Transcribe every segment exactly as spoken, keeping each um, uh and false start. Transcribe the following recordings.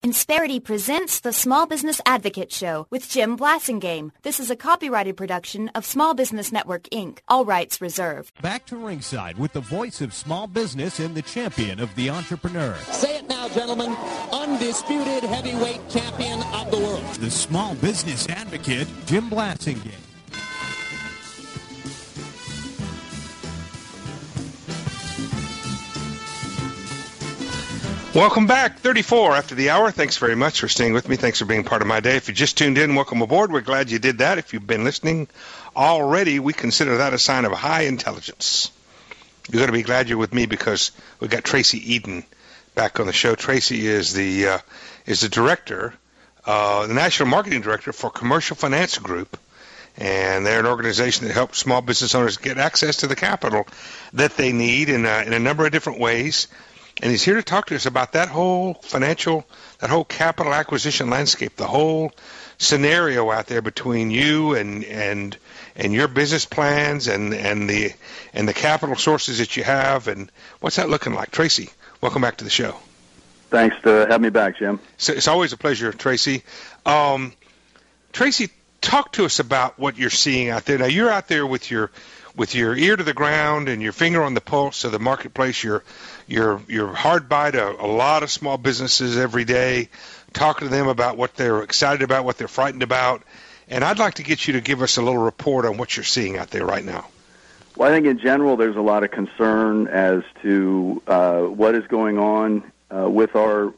Insperity presents the Small Business Advocate Show with Jim Blasingame. This is a copyrighted production of Small Business Network, Incorporated. All rights reserved. Back to ringside with the voice of small business and the champion of the entrepreneur. Say it now, gentlemen. Undisputed heavyweight champion of the world. The Small Business Advocate, Jim Blasingame. Welcome back, thirty-four after the hour. Thanks very much for staying with me. Thanks for being part of my day. If you just tuned in, welcome aboard. We're glad you did that. If you've been listening already, we consider that a sign of high intelligence. You're going to be glad you're with me because we've got Tracy Eden back on the show. Tracy is the uh, is the director, uh, the national marketing director for Commercial Finance Group, and they're an organization that helps small business owners get access to the capital that they need in a, in a number of different ways. And he's here to talk to us about that whole financial, that whole capital acquisition landscape, the whole scenario out there between you and and and your business plans and and the and the capital sources that you have, and what's that looking like? Tracy, welcome back to the show. Thanks for having me back, Jim. So it's always a pleasure, Tracy. Um, Tracy, talk to us about what you're seeing out there. Now, you're out there with your with your ear to the ground and your finger on the pulse of the marketplace. You're You're you're hard by to a lot of small businesses every day, talking to them about what they're excited about, what they're frightened about. And I'd like to get you to give us a little report on what you're seeing out there right now. Well, I think in general there's a lot of concern as to uh, what is going on uh, with our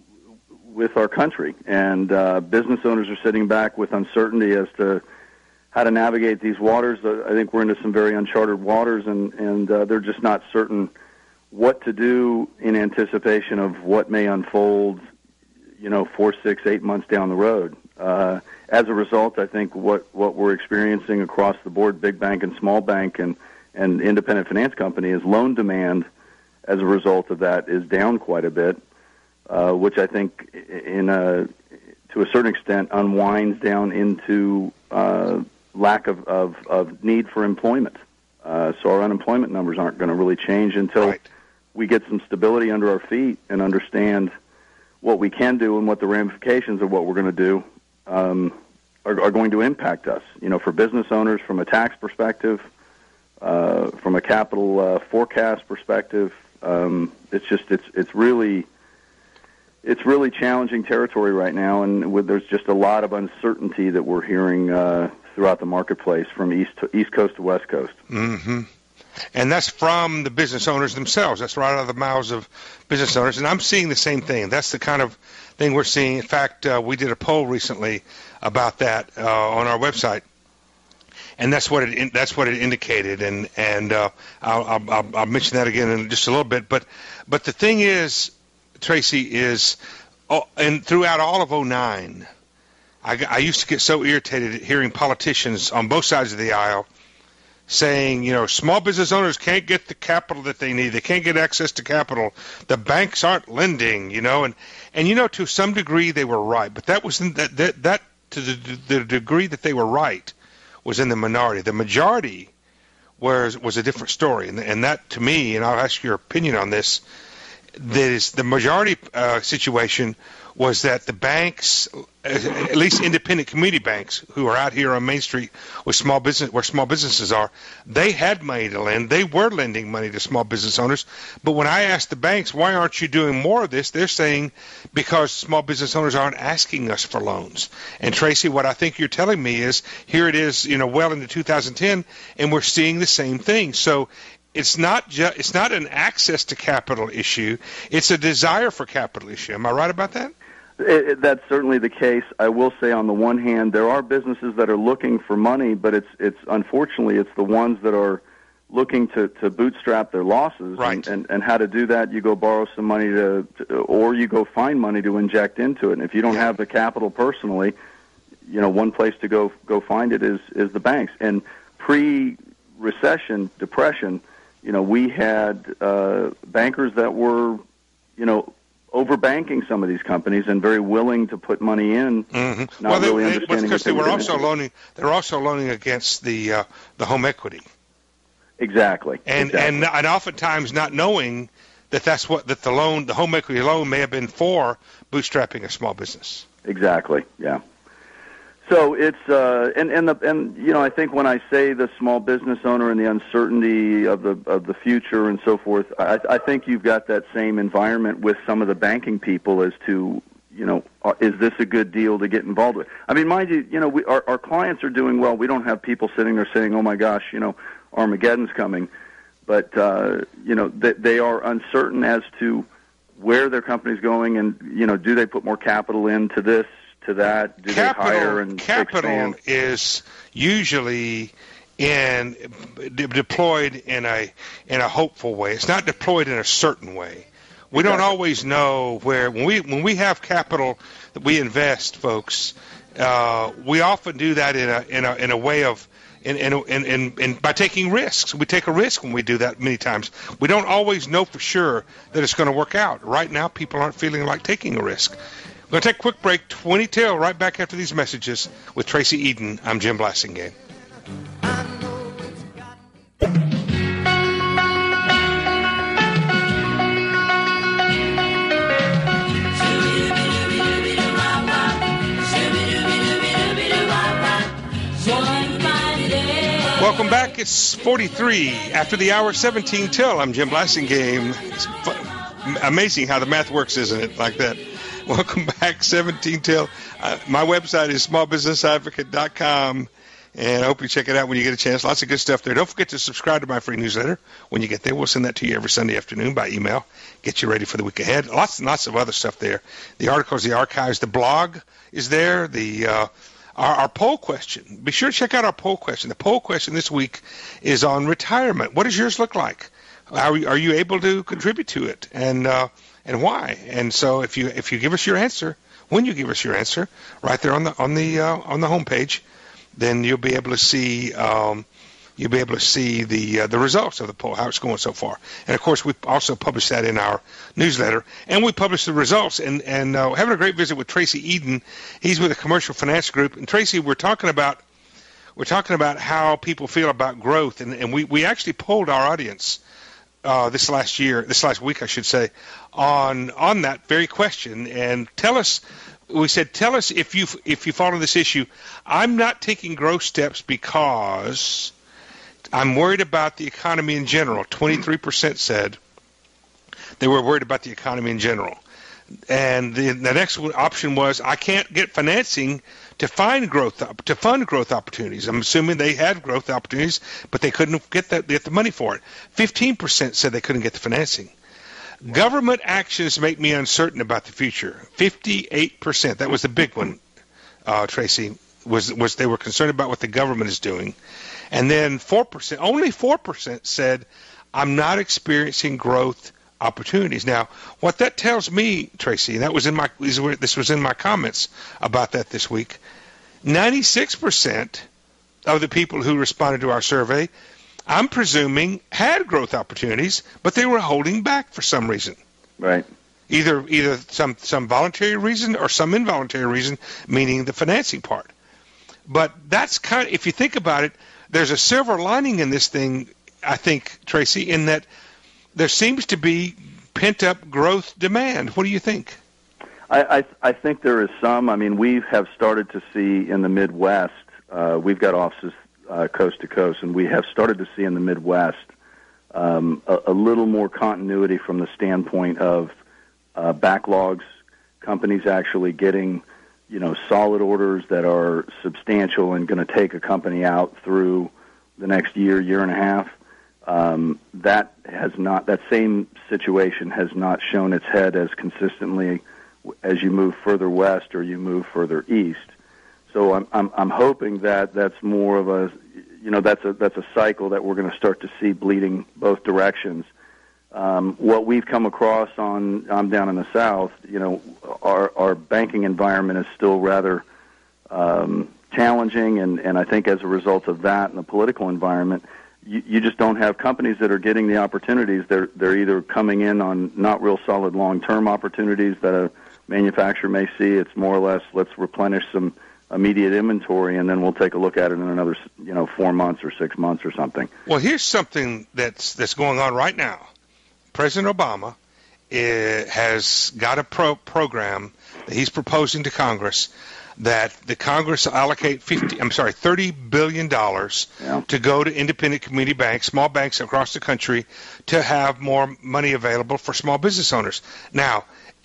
with our country. And uh, business owners are sitting back with uncertainty as to how to navigate these waters. Uh, I think we're into some very uncharted waters, and, and uh, they're just not certain what to do in anticipation of what may unfold, you know, four, six, eight months down the road. Uh, as a result, I think what, what we're experiencing across the board, big bank and small bank and, and independent finance company, is loan demand as a result of that is down quite a bit, uh, which I think in a, to a certain extent unwinds down into uh, lack of, of, of need for employment. Uh, so our unemployment numbers aren't going to really change until right. we get some stability under our feet and understand what we can do and what the ramifications of what we're going to do um, are, are going to impact us. You know, for business owners, from a tax perspective, uh, from a capital uh, forecast perspective, um, it's just it's it's really it's really challenging territory right now, and with, there's just a lot of uncertainty that we're hearing uh, throughout the marketplace from east to east coast to west coast. Mm-hmm. And that's from the business owners themselves. That's right out of the mouths of business owners. And I'm seeing the same thing. That's the kind of thing we're seeing. In fact, uh, we did a poll recently about that uh, on our website, and that's what it that's what it indicated. And and uh, I'll, I'll, I'll mention that again in just a little bit. But but the thing is, Tracy, is oh, and throughout all of oh nine, I, I used to get so irritated at hearing politicians on both sides of the aisle saying, you know, small business owners can't get the capital that they need. They can't get access to capital. The banks aren't lending, you know. And, and you know, to some degree they were right. But that was in that, that, that to the, the degree that they were right was in the minority. The majority was, was a different story. And, and that, to me, and I'll ask your opinion on this, that is the majority uh, situation was that the banks, at least independent community banks who are out here on Main Street with small business, where small businesses are, they had money to lend. They were lending money to small business owners. But when I asked the banks, why aren't you doing more of this? They're saying because small business owners aren't asking us for loans. And Tracy, what I think you're telling me is here it is, you know, well into two thousand ten, and we're seeing the same thing. So it's not ju- it's not an access to capital issue. It's a desire for capital issue. Am I right about that? It, it, that's certainly the case. I will say, on the one hand, there are businesses that are looking for money, but it's it's unfortunately it's the ones that are looking to, to bootstrap their losses. Right. And, and, and how to do that, you go borrow some money to, to, or you go find money to inject into it. And if you don't yeah. have the capital personally, you know, one place to go go find it is is the banks. And pre-recession, depression, you know, we had uh, bankers that were, you know, overbanking some of these companies and very willing to put money in. Mm-hmm. Not well, they, really they, understanding because they, they were were also into. loaning. They were also loaning against the uh, the home equity. Exactly. And exactly. and and oftentimes not knowing that that's what that the loan, the home equity loan, may have been for bootstrapping a small business. Exactly. Yeah. So it's uh, and and the and you know I think when I say the small business owner and the uncertainty of the of the future and so forth, I, I think you've got that same environment with some of the banking people as to, you know, is this a good deal to get involved with? I mean, mind you, you know, we, our our clients are doing well. We don't have people sitting there saying, "Oh my gosh, you know, Armageddon's coming," but uh, you know, they, they are uncertain as to where their company's going, and you know, do they put more capital into this? To that, do capital, they hire and capital expand? is usually in de- deployed in a in a hopeful way. It's not deployed in a certain way. We exactly. don't always know where when we when we have capital that we invest, folks. Uh, we often do that in a in a in a way of in in, in in in by taking risks. We take a risk when we do that many times. We don't always know for sure that it's going to work out. Right now, people aren't feeling like taking a risk. We're going to take a quick break, twenty till, right back after these messages with Tracy Eden. I'm Jim Blasingame. Welcome back. It's forty-three after the hour, seventeen till. I'm Jim Blasingame. It's fu- amazing how the math works, isn't it? Like that. Welcome back, seventeen till. Uh, my website is small business advocate dot com, and I hope you check it out when you get a chance. Lots of good stuff there. Don't forget to subscribe to my free newsletter when you get there. We'll send that to you every Sunday afternoon by email. Get you ready for the week ahead. Lots and lots of other stuff there. The articles, the archives, the blog is there. The uh, our, our poll question. Be sure to check out our poll question. The poll question this week is on retirement. What does yours look like? How are you, are you able to contribute to it? And uh, and why? And so if you if you give us your answer, when you give us your answer, right there on the on the uh, on the homepage, then you'll be able to see um, you'll be able to see the uh, the results of the poll, how it's going so far. And of course, we also publish that in our newsletter, and we publish the results. And and uh, having a great visit with Tracy Eden. He's with a Commercial Finance Group. And Tracy, we're talking about we're talking about how people feel about growth, and, and we we actually polled our audience. Uh, this last year, this last week, I should say, on on that very question, and tell us. We said, tell us if you if you follow this issue. I'm not taking growth steps because I'm worried about the economy in general. twenty-three percent said they were worried about the economy in general, and the, the next option was I can't get financing to find growth to fund growth opportunities. I'm assuming they had growth opportunities, but they couldn't get that get the money for it. fifteen percent said they couldn't get the financing. Government actions make me uncertain about the future. fifty-eight percent. That was the big one, uh, Tracy. Was was they were concerned about what the government is doing, and then four percent. Only four percent said I'm not experiencing growth opportunities. Now, what that tells me, Tracy, and that was in my this was in my comments about that this week. ninety-six percent of the people who responded to our survey, I'm presuming, had growth opportunities, but they were holding back for some reason. Right. Either either some some voluntary reason or some involuntary reason, meaning the financing part. But that's kind of, if you think about it, there's a silver lining in this thing, I think, Tracy, in that there seems to be pent-up growth demand. What do you think? I, I, I think there is some. I mean, we have started to see in the Midwest, uh, we've got offices uh, coast to coast, and we have started to see in the Midwest um, a, a little more continuity from the standpoint of uh, backlogs, companies actually getting, you know, solid orders that are substantial and going to take a company out through the next year, year and a half. Um, that has not, that same situation has not shown its head as consistently as you move further west or you move further east. So I'm, I'm, I'm hoping that that's more of a, you know, that's a, that's a cycle that we're going to start to see bleeding both directions. Um, what we've come across on, I'm down in the South, you know, our, our banking environment is still rather, um, challenging. And, and I think as a result of that and the political environment, You, you just don't have companies that are getting the opportunities. They're they're either coming in on not real solid long-term opportunities that a manufacturer may see. It's more or less, let's replenish some immediate inventory, and then we'll take a look at it in another, you know, four months or six months or something. Well, here's something that's that's going on right now. President Obama uh, has got a pro- program that he's proposing to Congress that the Congress allocate fifty, I'm sorry, thirty billion dollars yeah. to go to independent community banks, small banks across the country, to have more money available for small business owners. Now,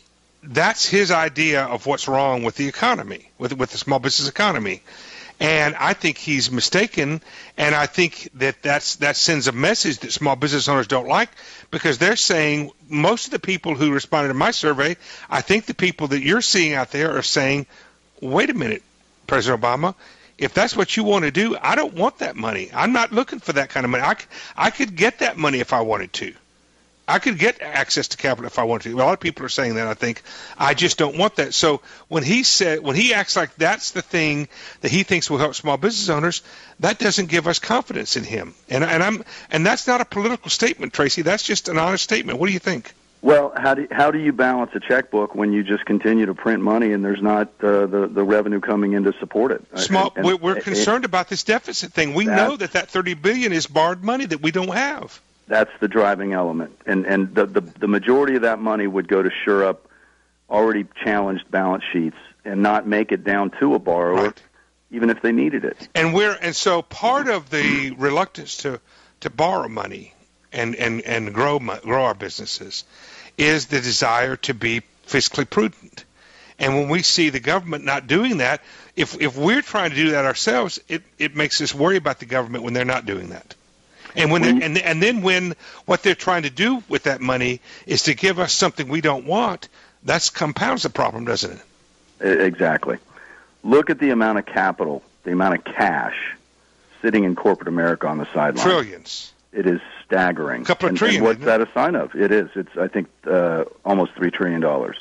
that's his idea of what's wrong with the economy, with with the small business economy. And I think he's mistaken, and I think that that's, that sends a message that small business owners don't like, because they're saying, most of the people who responded to my survey, I think the people that you're seeing out there are saying, wait a minute, President Obama, if that's what you want to do, I don't want that money. I'm not looking for that kind of money. I, I could get that money if I wanted to. I could get access to capital if I wanted to. A lot of people are saying that, I think. I just don't want that. So when he said, when he acts like that's the thing that he thinks will help small business owners, that doesn't give us confidence in him. And and I'm and that's not a political statement, Tracy. That's just an honest statement. What do you think? Well, how do how do you balance a checkbook when you just continue to print money and there's not uh, the the revenue coming in to support it? Small. And, and we're it, concerned about this deficit thing. We know that that thirty billion dollars is borrowed money that we don't have. That's the driving element, and and the, the the majority of that money would go to shore up already challenged balance sheets and not make it down to a borrower, right. even if they needed it. And we're and so part of the reluctance to, to borrow money and, and, and grow grow our businesses is the desire to be fiscally prudent. And when we see the government not doing that, if if we're trying to do that ourselves, it, it makes us worry about the government when they're not doing that. And when they, and and then when what they're trying to do with that money is to give us something we don't want, that compounds the problem, doesn't it? Exactly. Look at the amount of capital, the amount of cash sitting in corporate America on the sidelines. Trillions. It is staggering. A couple of and, trillion. And what's that a sign of? It is. It's I think uh, almost three trillion dollars.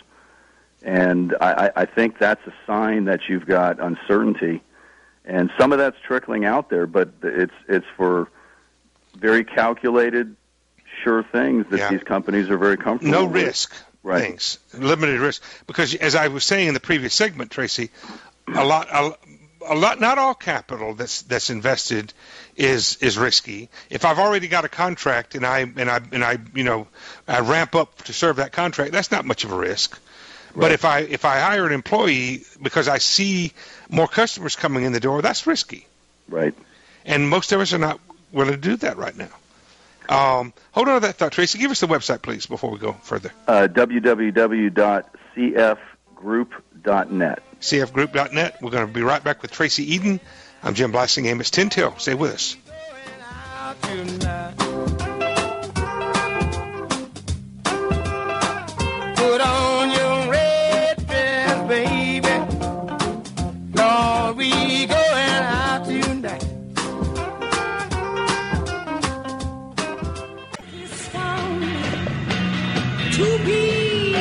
And I, I think that's a sign that you've got uncertainty, and some of that's trickling out there, but it's it's for very calculated, sure things that yeah. these companies are very comfortable no with. No risk right. things, limited risk. Because as I was saying in the previous segment, Tracy, a lot, a, a lot, not all capital that's that's invested is is risky. If I've already got a contract and I and I and I you know I ramp up to serve that contract, that's not much of a risk. Right. But if I if I hire an employee because I see more customers coming in the door, that's risky. Right. And most of us are not willing to do that right now. Um, hold on to that thought, Tracy. Give us the website, please, before we go further. Uh, w w w dot c f group dot net. c f group dot net. We're going to be right back with Tracy Eden. I'm Jim Blasingame. It's ten till. Stay with us. Put on your red dress, baby. Lord, we going out tonight. To be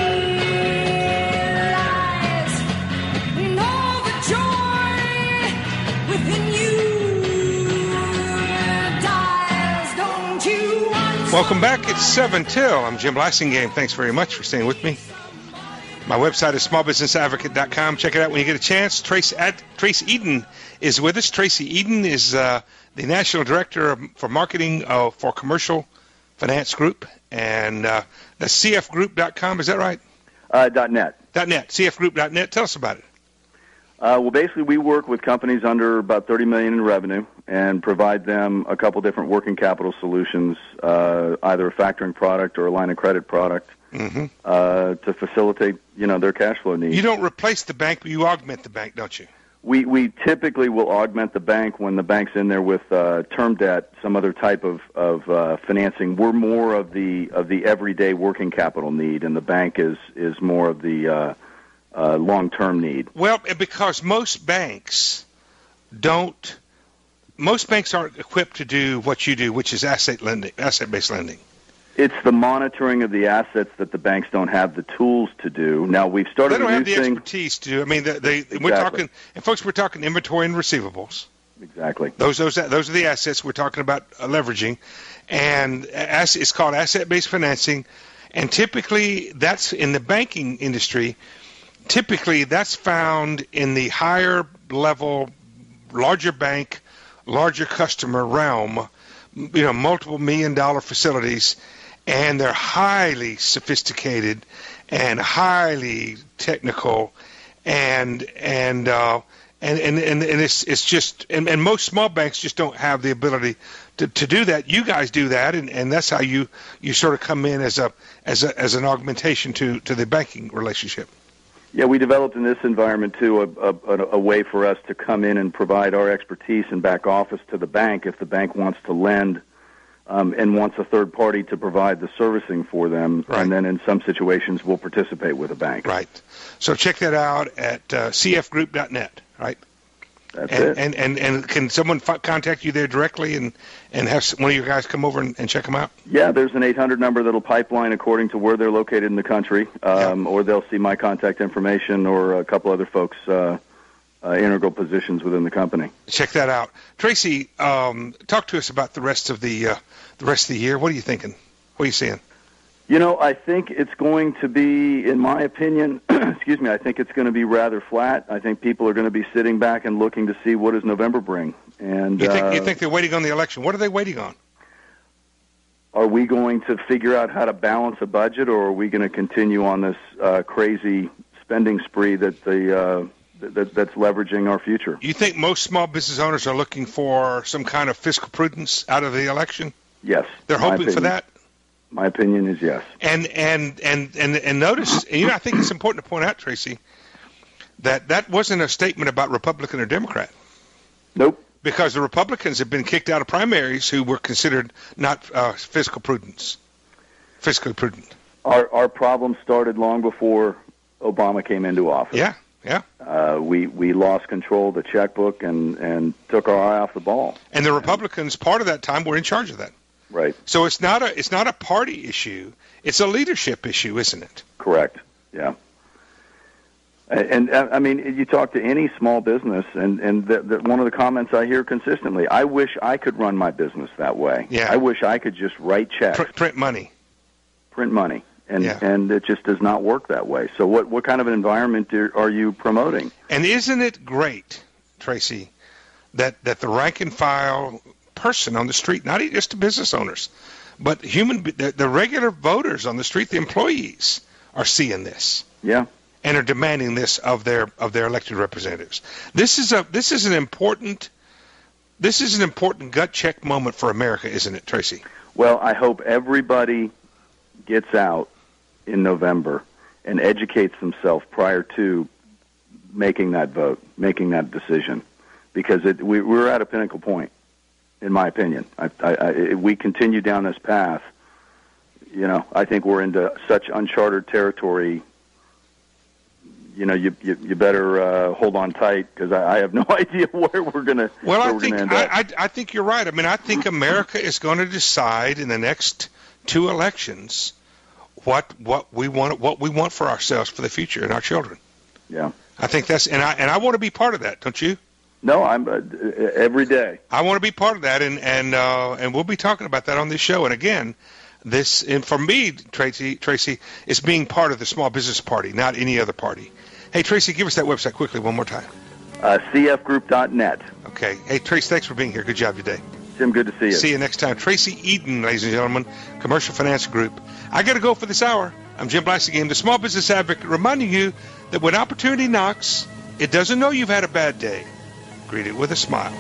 realized, know the joy within you dies, don't you want? Welcome back. It's seven till. I'm Jim Blasingame. Thanks very much for staying with me. My website is small business advocate dot com. Check it out when you get a chance. Trace, at, Trace Eden is with us. Tracy Eden is uh, the National Director of, for Marketing uh, for Commercial Finance Group. And uh, that's c f group dot com. Is that right? Uh, dot net. .net. c f group dot net. Tell us about it. Uh, well, basically, we work with companies under about thirty million dollars in revenue and provide them a couple different working capital solutions, uh, either a factoring product or a line of credit product, mm-hmm. uh, to facilitate, you know, their cash flow needs. You don't replace the bank, but you augment the bank, don't you? We we typically will augment the bank when the bank's in there with uh, term debt, some other type of of uh, financing. We're more of the of the everyday working capital need, and the bank is is more of the uh, uh, long term need. Well, because most banks don't, most banks aren't equipped to do what you do, which is asset lending, asset based lending. It's the monitoring of the assets that the banks don't have the tools to do. Now, we've started They don't have the reducing- expertise to do. I mean, they, they, Exactly. we're talking, and folks, we're talking inventory and receivables. Exactly. Those those those are the assets we're talking about uh, leveraging, and as, it's called asset-based financing. And typically, that's in the banking industry. Typically, that's found in the higher level, larger bank, larger customer realm. You know, multiple million dollar facilities. and they're highly sophisticated and highly technical, and and uh, and, and and and it's it's just and, and most small banks just don't have the ability to, to do that. You guys do that, and, and that's how you, you sort of come in as a as a as an augmentation to, to the banking relationship. Yeah, we developed in this environment, too, a, a, a way for us to come in and provide our expertise and back office to the bank if the bank wants to lend um, and wants a third party to provide the servicing for them. Right. And then in some situations, we'll participate with a bank. Right. So check that out at uh, c f group dot net, right? That's and, it. And, and, and can someone f- contact you there directly and, and have one of your guys come over and, and check them out? Yeah, there's an eight hundred number that'll pipeline according to where they're located in the country, um, Yeah. or they'll see my contact information or a couple other folks' uh, uh, integral positions within the company. Check that out. Tracy, um, talk to us about the rest of the uh, the rest of the year. What are you thinking? What are you seeing? You know, I think it's going to be, in my opinion, excuse me, I think it's going to be rather flat. I think people are going to be sitting back and looking to see what does November bring. And You think, uh, you think they're waiting on the election? What are they waiting on? are we going to figure out how to balance a budget, or are we going to continue on this uh, crazy spending spree that the uh, that, that's leveraging our future? You think most small business owners are looking for some kind of fiscal prudence out of the election? Yes. They're my hoping for opinion. that? My opinion is yes. And and and and and notice, and you know, I think it's important to point out, Tracy, that that wasn't a statement about Republican or Democrat, Nope. because the Republicans have been kicked out of primaries who were considered not uh, fiscal prudence, fiscally prudent. Our our problem started long before Obama came into office. Yeah, yeah. Uh, we we lost control of the checkbook and and took our eye off the ball. And the Republicans, part of that time, were in charge of that. Right. So it's not a it's not a party issue. It's a leadership issue, isn't it? Correct. Yeah. And, and I mean, you talk to any small business, and and the, the, one of the comments I hear consistently: "I wish I could run my business that way. Yeah. I wish I could just write checks, Pr- print money. print money, and Yeah. and it just does not work that way. So, what what kind of an environment are, are you promoting? And isn't it great, Tracy, that that the rank and file person on the street, not just the business owners, but human, the, the regular voters on the street, the employees, are seeing this Yeah. and are demanding this of their of their elected representatives. This is a this is an important this is an important gut check moment for America, isn't it, Tracy? Well, I hope everybody gets out in November and educates themselves prior to making that vote, making that decision, because it, we, we're at a pinnacle point. In my opinion, I, I, I, if we continue down this path, you know, I think we're into such uncharted territory. You know, you you, you better uh, hold on tight, because I, I have no idea where we're gonna. Well, where I we're think gonna end up. I, I I think you're right. I mean, I think America is going to decide in the next two elections what what we want what we want for ourselves for the future and our children. Yeah. I think that's and I and I want to be part of that, don't you? No, I'm uh, every day. I want to be part of that, and and uh, and we'll be talking about that on this show. And again, this and for me, Tracy, Tracy, is being part of the Small Business Party, not any other party. Hey, Tracy, give us that website quickly one more time. Uh, c f group dot net. Okay. Hey, Tracy, thanks for being here. Good job today. Tim, good to see you. See you next time. Tracy Eden, ladies and gentlemen, Commercial Finance Group. I got to go for this hour. I'm Jim Blasingame, the Small Business Advocate, reminding you that when opportunity knocks, it doesn't know you've had a bad day. Greet it with a smile.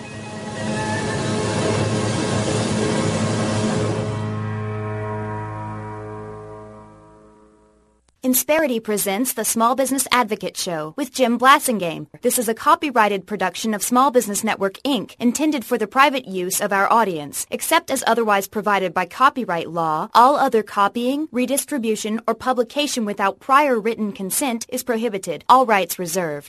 Insperity presents the Small Business Advocate Show with Jim Blasingame. This is a copyrighted production of Small Business Network, Incorporated, intended for the private use of our audience. Except as otherwise provided by copyright law, all other copying, redistribution, or publication without prior written consent is prohibited. All rights reserved.